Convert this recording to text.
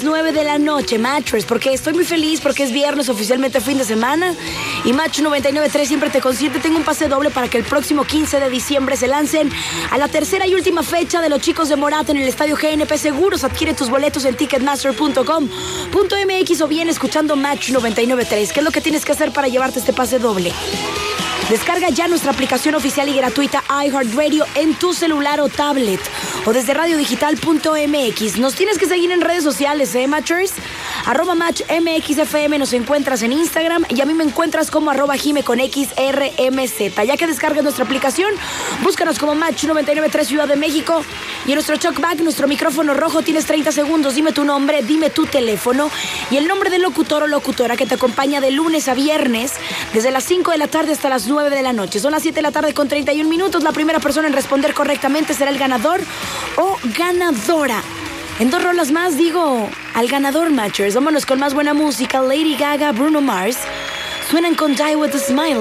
9 de la noche, Mattress, porque estoy muy feliz porque es viernes, oficialmente fin de semana, y Match 99.3 siempre te consiente. Tengo un pase doble para que el próximo 15 de diciembre se lancen a la tercera y última fecha de los Chicos de Morat en el estadio GNP Seguros. Adquiere tus boletos en ticketmaster.com.mx o bien escuchando Match 99.3. ¿Qué es lo que tienes que hacer para llevarte este pase doble? Descarga ya nuestra aplicación oficial y gratuita iHeartRadio en tu celular o tablet o desde radiodigital.mx. Nos tienes que seguir en redes sociales, Matchers. @MatchMXFM nos encuentras en Instagram y a mí me encuentras como @Jime con XRMZ. Ya que descargas nuestra aplicación, búscanos como Match 99.3 Ciudad de México y en nuestro talkback, nuestro micrófono rojo, tienes 30 segundos. Dime tu nombre, dime tu teléfono y el nombre del locutor o locutora que te acompaña de lunes a viernes desde las 5 de la tarde hasta las 9 de la noche. Son las 7 de la tarde con 31 minutos. La primera persona en responder correctamente será el ganador o ganadora. En 2 rolas más digo al ganador, Matchers. Vámonos con más buena música. Lady Gaga, Bruno Mars suenan con Die With A Smile.